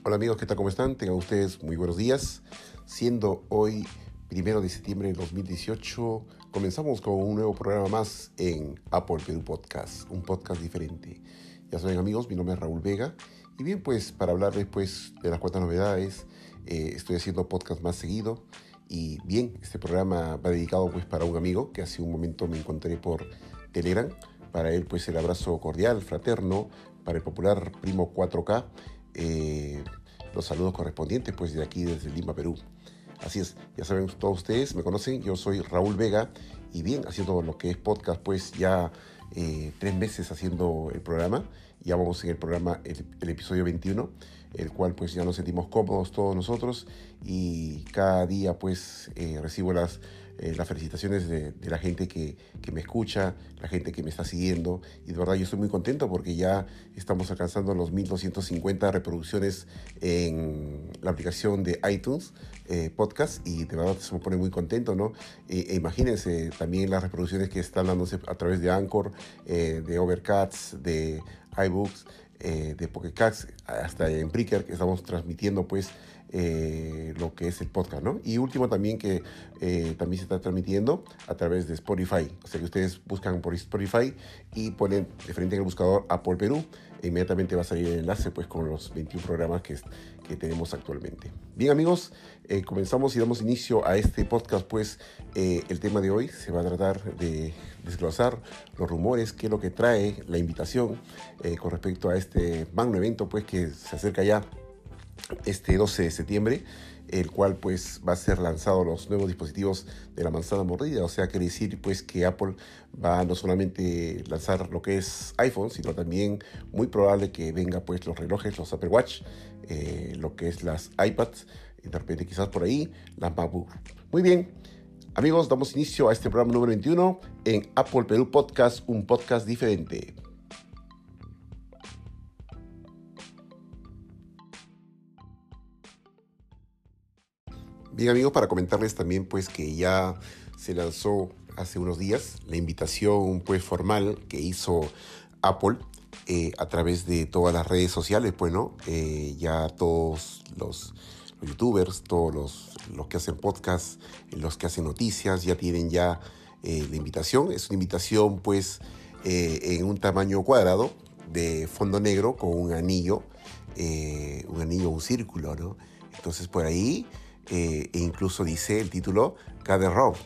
Hola amigos, ¿qué tal? ¿Cómo están? Tengan ustedes muy buenos días. Siendo hoy 1 de septiembre de 2018, comenzamos con un nuevo programa más en Apple Perú Podcast, un podcast diferente. Ya saben amigos, mi nombre es Raúl Vega y bien pues para hablarles pues de las cuantas novedades, estoy haciendo podcast más seguido y bien, este programa va dedicado pues para un amigo que hace un momento me encontré por Telegram. Para él pues el abrazo cordial, fraterno, para el popular primo 4K. Los saludos correspondientes pues de aquí desde Lima, Perú. Así es, ya saben todos ustedes, me conocen, yo soy Raúl Vega y bien, haciendo lo que es podcast pues ya 3 meses haciendo el programa. Ya vamos en el programa, el episodio 21, el cual pues ya nos sentimos cómodos todos nosotros y cada día pues recibo las felicitaciones de la gente que me escucha, la gente que me está siguiendo, y de verdad yo estoy muy contento porque ya estamos alcanzando los 1250 reproducciones en la aplicación de iTunes Podcast, y de verdad se me pone muy contento, ¿no? Imagínense también las reproducciones que están dándose a través de Anchor, de Overcast, de iBooks, de Pocket Casts, hasta en Breaker, que estamos transmitiendo pues lo que es el podcast, ¿no? Y último también que también se está transmitiendo a través de Spotify. O sea que ustedes buscan por Spotify y ponen de frente en el buscador Apple Perú e inmediatamente va a salir el enlace pues con los 21 programas que tenemos actualmente. Bien amigos, comenzamos y damos inicio a este podcast pues. El tema de hoy se va a tratar de desglosar los rumores, qué es lo que trae la invitación con respecto a este magno evento pues que se acerca ya este 12 de septiembre, el cual pues va a ser lanzado los nuevos dispositivos de la manzana mordida. O sea, quiere decir pues que Apple va a no solamente lanzar lo que es iPhone, sino también muy probable que venga pues los relojes, los Apple Watch, lo que es las iPads, y de repente quizás por ahí las MacBook. Muy bien, amigos, damos inicio a este programa número 21 en Apple Perú Podcast, un podcast diferente. Bien amigos, para comentarles también pues que ya se lanzó hace unos días la invitación pues formal que hizo Apple a través de todas las redes sociales, pues no, ya todos los youtubers, todos los que hacen podcasts, los que hacen noticias ya tienen ya la invitación. Es una invitación pues en un tamaño cuadrado de fondo negro con un anillo, un círculo, ¿no? Entonces por ahí e incluso dice el título Gather Round,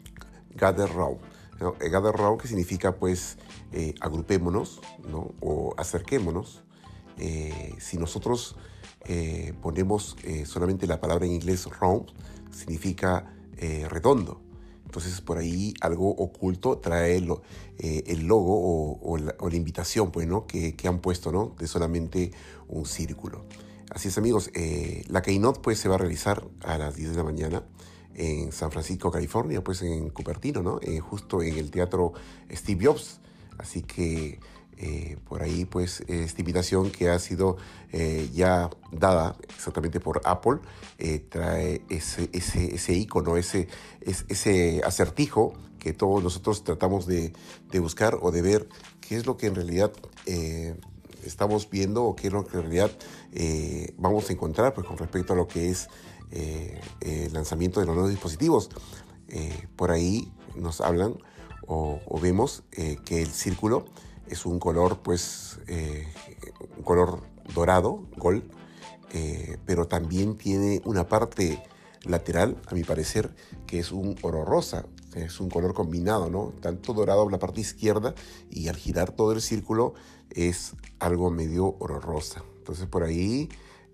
¿no? Gather Round, que significa pues agrupémonos, ¿no? O acerquémonos. Si nosotros ponemos solamente la palabra en inglés round, significa redondo. Entonces por ahí algo oculto trae el logo o la invitación pues, ¿no? que han puesto, ¿no? De solamente un círculo. Así es amigos, la Keynote pues se va a realizar a las 10 de la mañana en San Francisco, California, pues en Cupertino, ¿no? Justo en el teatro Steve Jobs. Así que por ahí pues esta invitación que ha sido ya dada exactamente por Apple trae ese icono, ese acertijo que todos nosotros tratamos de buscar o de ver qué es lo que en realidad estamos viendo o qué es lo que en realidad vamos a encontrar pues, con respecto a lo que es el lanzamiento de los nuevos dispositivos. Por ahí nos hablan o vemos que el círculo es un color pues un color dorado, gold, pero también tiene una parte lateral, a mi parecer, que es un oro rosa. Es un color combinado, ¿no? Tanto dorado en la parte izquierda y al girar todo el círculo es algo medio oro rosa. Entonces por ahí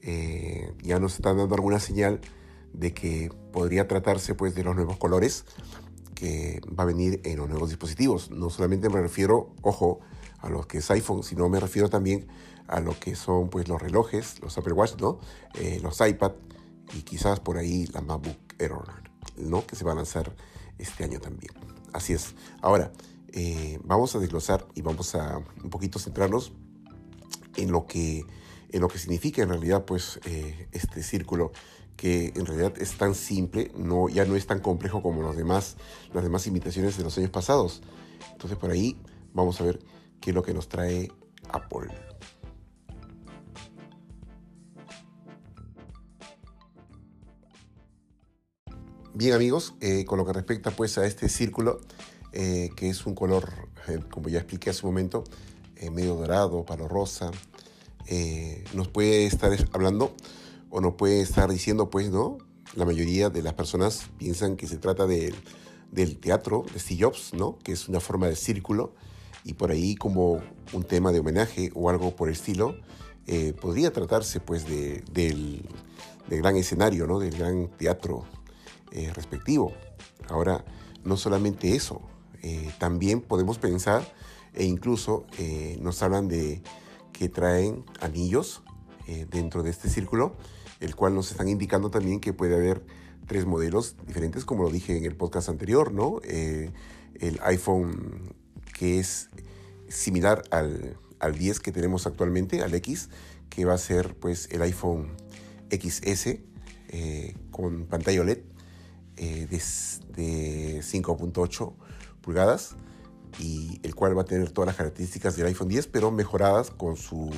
ya nos están dando alguna señal de que podría tratarse pues de los nuevos colores que va a venir en los nuevos dispositivos. No solamente me refiero, ojo, a lo que es iPhone, sino me refiero también a lo que son pues los relojes, los Apple Watch, ¿no? Los iPad y quizás por ahí la MacBook Air, ¿no? Que se va a lanzar este año también. Así es. Ahora, vamos a desglosar y vamos a un poquito centrarnos en lo que significa en realidad pues este círculo, que en realidad es tan simple, ya no es tan complejo como las demás invitaciones de los años pasados. Entonces por ahí vamos a ver qué es lo que nos trae Apple. Bien amigos, con lo que respecta pues a este círculo, que es un color, como ya expliqué hace un momento, medio dorado, palo rosa, nos puede estar hablando o nos puede estar diciendo pues, ¿no? La mayoría de las personas piensan que se trata del teatro de Steve Jobs, ¿no? Que es una forma de círculo y por ahí como un tema de homenaje o algo por el estilo, podría tratarse pues del gran escenario, ¿no? Del gran teatro respectivo. Ahora, no solamente eso, también podemos pensar e incluso nos hablan de que traen anillos dentro de este círculo, el cual nos están indicando también que puede haber 3 modelos diferentes, como lo dije en el podcast anterior, ¿no? El iPhone que es similar al 10 que tenemos actualmente, al X, que va a ser pues el iPhone XS con pantalla OLED de 5.8 pulgadas y el cual va a tener todas las características del iPhone 10 pero mejoradas con su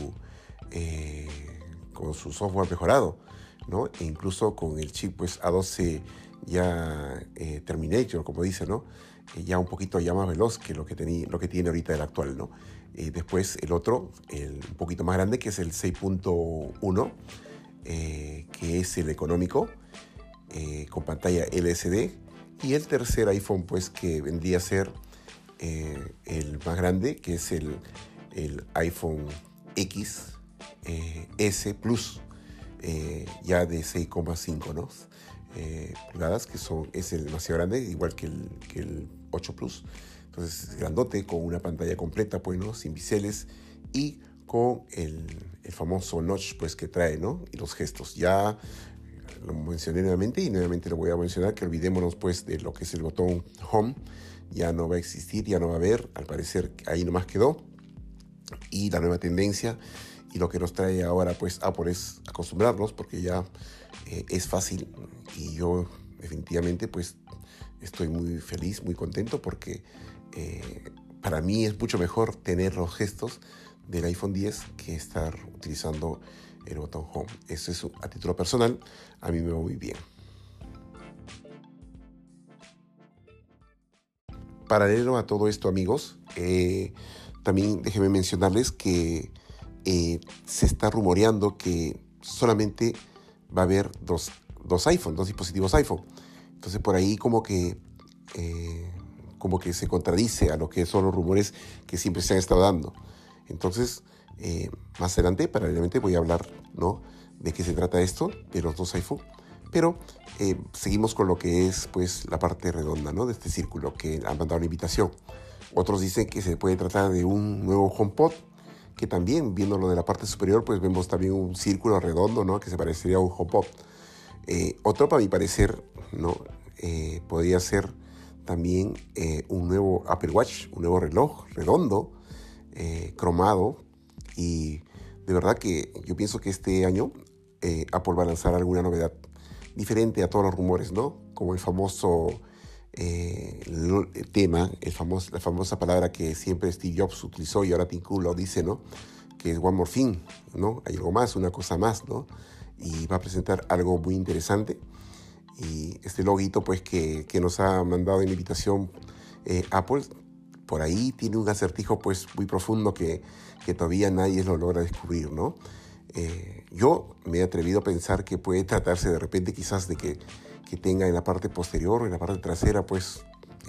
software mejorado, ¿no? E incluso con el chip pues A12 ya Terminator, como dice, ¿no? Ya un poquito ya más veloz que lo que tiene ahorita el actual, ¿no? Después el otro, un poquito más grande, que es el 6.1, que es el económico, con pantalla LCD, y el tercer iPhone pues que vendría a ser el más grande, que es el iPhone X S Plus, ya de 6,5, ¿no? Pulgadas, que es el demasiado grande, igual que el 8 Plus. Entonces, grandote, con una pantalla completa, pues, ¿no? Sin biseles y con el famoso notch, pues, que trae, ¿no? Y los gestos. Ya lo mencioné nuevamente y nuevamente lo voy a mencionar, que olvidémonos, pues, de lo que es el botón Home. Ya no va a existir, ya no va a haber. Al parecer, ahí nomás quedó. Y la nueva tendencia y lo que nos trae ahora, pues, Apple es acostumbrarnos, porque ya es fácil y yo definitivamente, pues, estoy muy feliz, muy contento porque para mí es mucho mejor tener los gestos del iPhone 10 que estar utilizando el botón Home. Eso es a título personal, a mí me va muy bien. Paralelo a todo esto, amigos, también déjenme mencionarles que se está rumoreando que solamente va a haber dos dispositivos iPhone. Entonces por ahí como que se contradice a lo que son los rumores que siempre se han estado dando. Entonces, más adelante, paralelamente, voy a hablar, ¿no?, de qué se trata esto, de los 2 iPhone. Pero seguimos con lo que es, pues, la parte redonda, ¿no?, de este círculo que han mandado la invitación. Otros dicen que se puede tratar de un nuevo HomePod, que también, viéndolo de la parte superior, pues vemos también un círculo redondo, ¿no?, que se parecería a un HomePod. Otro, para mi parecer, ¿no?, podría ser también un nuevo Apple Watch, un nuevo reloj redondo, cromado, y de verdad que yo pienso que este año Apple va a lanzar alguna novedad diferente a todos los rumores, ¿no? Como el famoso tema, la famosa palabra que siempre Steve Jobs utilizó y ahora Tim Cook lo dice, ¿no? Que es one more thing, ¿no? Hay algo más, una cosa más, ¿no? Y va a presentar algo muy interesante. Y este loguito, pues, que nos ha mandado en invitación Apple, por ahí tiene un acertijo, pues, muy profundo que todavía nadie lo logra descubrir, ¿no? Yo me he atrevido a pensar que puede tratarse de repente quizás de que tenga en la parte posterior o en la parte trasera, pues,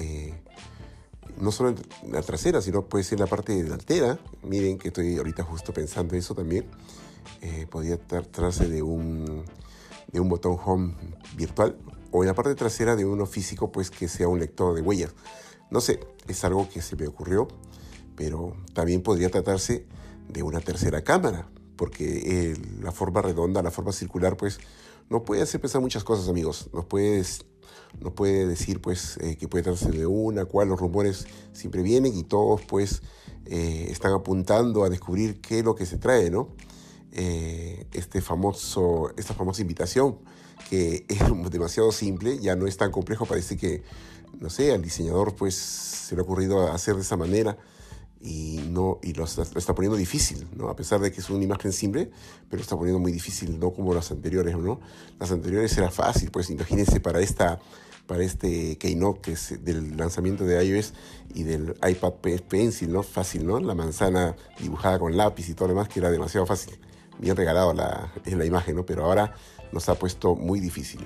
no solo en la trasera, sino puede ser en la parte delantera. Miren que estoy ahorita justo pensando eso también. Podría tratarse de un botón Home virtual o en la parte trasera de uno físico, pues, que sea un lector de huellas. No sé, es algo que se me ocurrió, pero también podría tratarse de una tercera cámara, porque la forma redonda, la forma circular, pues, nos puede hacer pensar muchas cosas, amigos. Nos puede decir, pues, que puede tratarse de una, cual los rumores siempre vienen y todos, pues, están apuntando a descubrir qué es lo que se trae, ¿no? Esta famosa invitación, que es demasiado simple, ya no es tan complejo, parece que, no sé, al diseñador, pues, se le ha ocurrido hacer de esa manera lo está poniendo difícil, ¿no? A pesar de que es una imagen simple, pero lo está poniendo muy difícil, no como las anteriores, ¿no? Las anteriores era fácil, pues imagínense para este Keynote que es del lanzamiento de iOS y del iPad Pencil, ¿no? Fácil, ¿no? La manzana dibujada con lápiz y todo lo demás, que era demasiado fácil. Bien regalado en la imagen, ¿no? Pero ahora nos ha puesto muy difícil.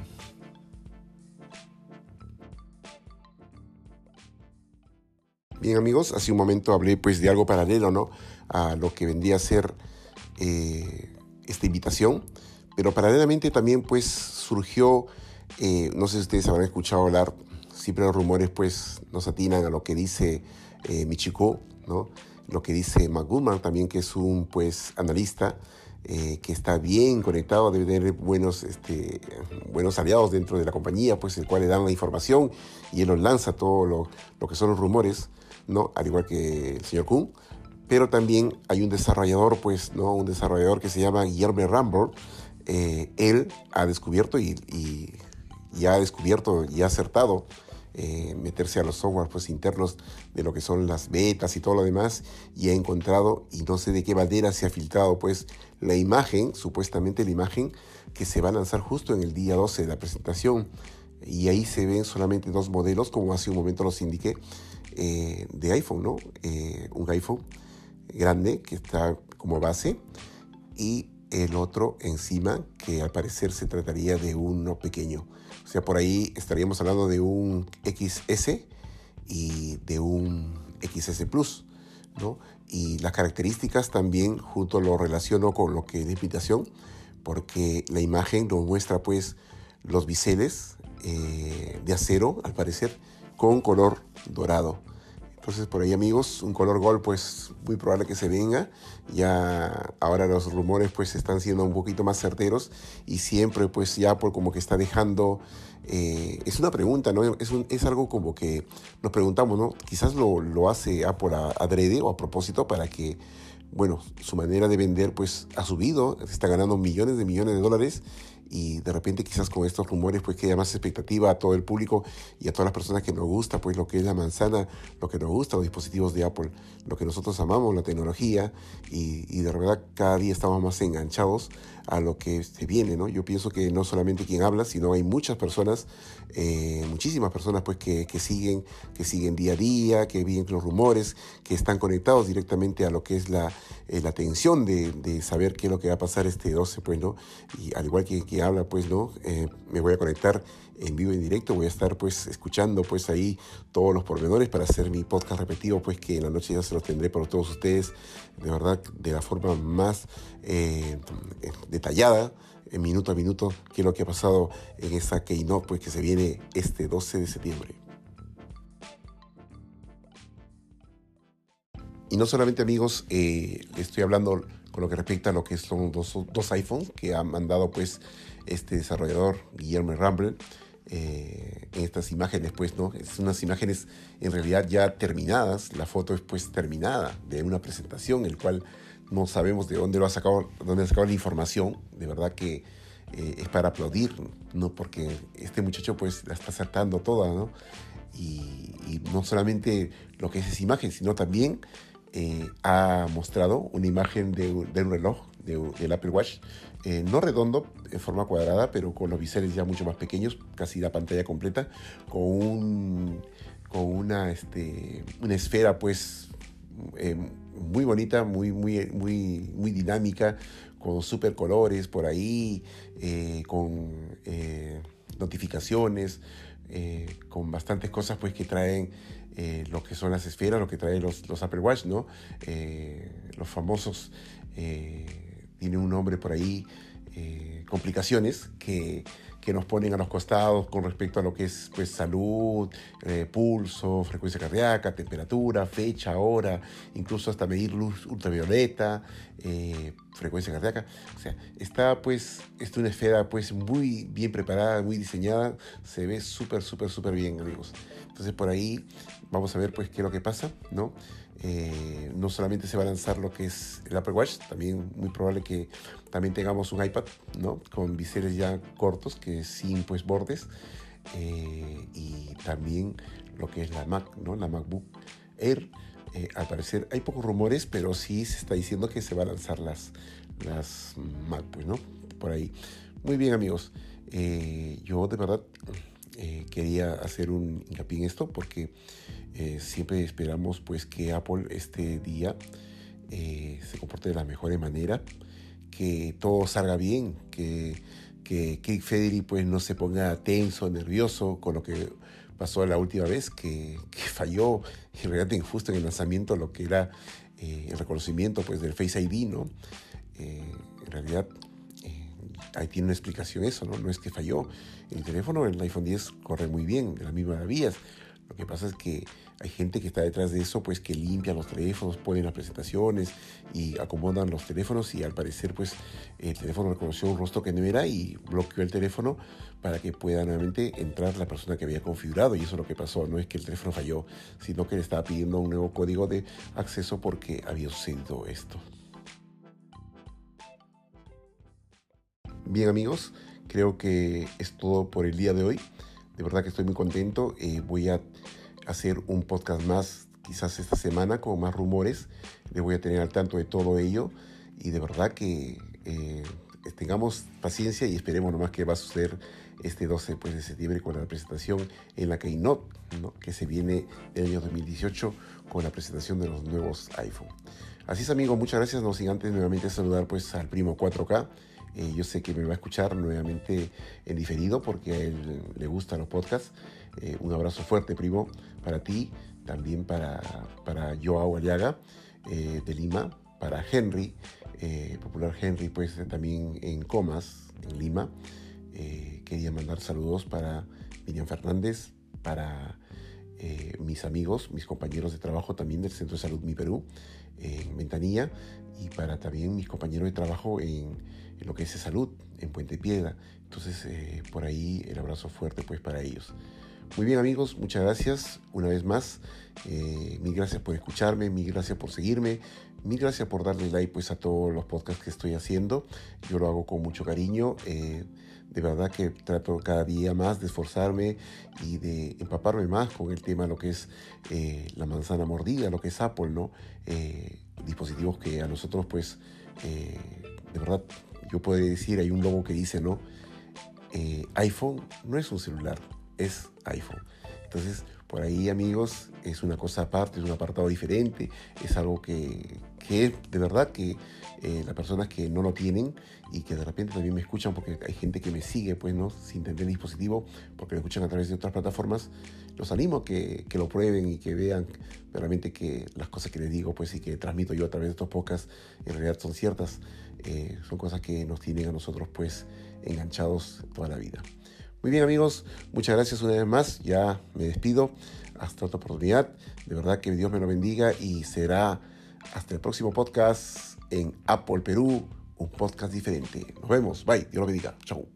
Bien, amigos, hace un momento hablé pues de algo paralelo, ¿no? A lo que vendría a ser esta invitación, pero paralelamente también pues surgió, no sé si ustedes habrán escuchado hablar, siempre los rumores pues nos atinan a lo que dice Michiko, ¿no? Lo que dice Matt Goodman también, que es un pues analista que está bien conectado, debe tener buenos aliados dentro de la compañía, pues el cual le dan la información y él nos lanza todo lo que son los rumores, ¿no? Al igual que el señor Kuhn. Pero también hay un desarrollador, pues, ¿no? Un desarrollador que se llama Guillermo Rambo. Él ha descubierto y ha acertado meterse a los softwares pues, internos de lo que son las betas y todo lo demás, y ha encontrado, y no sé de qué manera se ha filtrado, pues la imagen, supuestamente la imagen que se va a lanzar justo en el día 12 de la presentación, y ahí se ven solamente dos modelos, como hace un momento los indiqué, de iPhone, ¿no? Un iPhone grande que está como base, y el otro encima, que al parecer se trataría de uno pequeño. O sea, por ahí estaríamos hablando de un XS y de un XS Plus, ¿no? Y las características también junto lo relaciono con lo que es la invitación, porque la imagen nos muestra pues los biseles de acero, al parecer, con color dorado. Entonces, por ahí, amigos, un color gold, pues, muy probable que se venga. Ya ahora los rumores, pues, están siendo un poquito más certeros y siempre, pues, ya por como que está dejando... es una pregunta, ¿no? Es algo como que nos preguntamos, ¿no? Quizás lo hace Apple adrede o a propósito para que, bueno, su manera de vender, pues, ha subido, está ganando millones de dólares, y de repente quizás con estos rumores pues queda más expectativa a todo el público y a todas las personas que nos gusta pues lo que es la manzana, lo que nos gusta, los dispositivos de Apple, lo que nosotros amamos, la tecnología, y de verdad cada día estamos más enganchados a lo que se viene, ¿no? Yo pienso que no solamente quien habla, sino hay muchas personas, muchísimas personas pues que siguen día a día, que viven los rumores, que están conectados directamente a lo que es la tensión de saber qué es lo que va a pasar este 12, pues, ¿no? Y al igual que habla, pues, ¿no? Me voy a conectar en vivo y en directo, voy a estar, pues, escuchando, pues, ahí todos los pormenores para hacer mi podcast repetido, pues, que en la noche ya se los tendré para todos ustedes, de verdad, de la forma más detallada, minuto a minuto, qué es lo que ha pasado en esa Keynote, pues, que se viene este 12 de septiembre. Y no solamente, amigos, estoy hablando con lo que respecta a lo que son dos iPhones que ha mandado pues este desarrollador Guillermo Ramble en estas imágenes, pues, ¿no? Es unas imágenes en realidad ya terminadas. La foto es pues terminada de una presentación, el cual no sabemos de dónde ha sacado la información. De verdad que es para aplaudir, ¿no? Porque este muchacho pues la está acertando toda, ¿no? Y no solamente lo que es esa imagen, sino también ha mostrado una imagen de un reloj del Apple Watch, no redondo, en forma cuadrada, pero con los biseles ya mucho más pequeños, casi la pantalla completa, con una esfera pues muy bonita, muy dinámica, con super colores por ahí, con notificaciones, con bastantes cosas pues que traen lo que son las esferas, lo que traen los Apple Watch, ¿no? Los famosos, tiene un nombre por ahí, complicaciones que nos ponen a los costados con respecto a lo que es pues, salud, pulso, frecuencia cardíaca, temperatura, fecha, hora, incluso hasta medir luz ultravioleta, frecuencia cardíaca. O sea, está pues, es una esfera pues muy bien preparada, muy diseñada, se ve súper bien, amigos. Entonces por ahí vamos a ver pues qué es lo que pasa, ¿no? No solamente se va a lanzar lo que es el Apple Watch, también muy probable que también tengamos un iPad, ¿no? Con biseles ya cortos, que sin pues bordes, y también lo que es la Mac, ¿no? La MacBook Air, Al parecer hay pocos rumores, pero sí se está diciendo que se van a lanzar las Mac, pues, ¿no? Por ahí. Muy bien, amigos. Yo de verdad quería hacer un hincapié en esto porque siempre esperamos pues que Apple este día se comporte de la mejor manera, que todo salga bien, que Craig Federighi pues no se ponga tenso, nervioso con lo que pasó la última vez, que falló en realidad justo en el lanzamiento lo que era el reconocimiento pues del Face ID, ¿no? En realidad ahí tiene una explicación eso, ¿no? No es que falló. El teléfono, el iPhone 10 corre muy bien, de las mismas maravillas. Lo que pasa es que hay gente que está detrás de eso, pues que limpia los teléfonos, ponen las presentaciones y acomodan los teléfonos, y al parecer pues el teléfono reconoció un rostro que no era y bloqueó el teléfono para que pueda nuevamente entrar la persona que había configurado, y eso es lo que pasó. No es que el teléfono falló, sino que le estaba pidiendo un nuevo código de acceso porque había sucedido esto. Bien, amigos, creo que es todo por el día de hoy. De verdad que estoy muy contento. Voy a hacer un podcast más quizás esta semana con más rumores. Les voy a tener al tanto de todo ello, y de verdad que tengamos paciencia y esperemos nomás qué va a suceder este 12 pues, de septiembre con la presentación en la Keynote, ¿no? Que se viene del año 2018 con la presentación de los nuevos iPhone. Así es, amigos, muchas gracias. No sin antes nuevamente saludar pues al primo 4K. Yo sé que me va a escuchar nuevamente en diferido porque a él le gustan los podcasts. Un abrazo fuerte, primo, para ti, también para Joao Aliaga de Lima, para Henry, popular Henry, pues también en Comas, en Lima. Quería mandar saludos para Miriam Fernández, para mis amigos, mis compañeros de trabajo también del Centro de Salud Mi Perú, en Ventanilla, y para también mis compañeros de trabajo en lo que es salud, en Puente Piedra. Entonces, por ahí el abrazo fuerte pues para ellos. Muy bien, amigos, muchas gracias una vez más. Mil gracias por escucharme, mil gracias por seguirme, mil gracias por darle like pues a todos los podcasts que estoy haciendo. Yo lo hago con mucho cariño. De verdad que trato cada día más de esforzarme y de empaparme más con el tema, lo que es la manzana mordida, lo que es Apple, ¿no? Dispositivos que a nosotros pues de verdad yo podría decir, hay un logo que dice, ¿no? iPhone no es un celular, es iPhone. Entonces, por ahí, amigos, es una cosa aparte, es un apartado diferente, es algo que es de verdad que las personas que no lo tienen y que de repente también me escuchan, porque hay gente que me sigue, pues, ¿no? Sin tener el dispositivo, porque lo escuchan a través de otras plataformas, los animo a que lo prueben y que vean realmente que las cosas que les digo, pues, y que transmito yo a través de estos podcasts, en realidad son ciertas. Son cosas que nos tienen a nosotros, pues, enganchados toda la vida. Muy bien, amigos, muchas gracias una vez más. Ya me despido. Hasta otra oportunidad. De verdad que Dios me lo bendiga, y será hasta el próximo podcast en Apple Perú, un podcast diferente. Nos vemos. Bye. Dios lo bendiga. Chau.